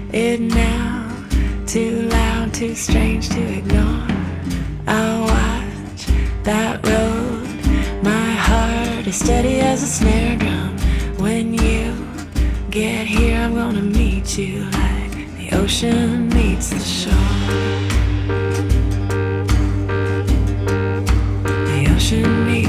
it now. Too loud, too strange to ignore. I'll watch that road. My heart is steady as a snare drum. When you get here, I'm gonna meet you like the ocean meets the shore. The ocean meets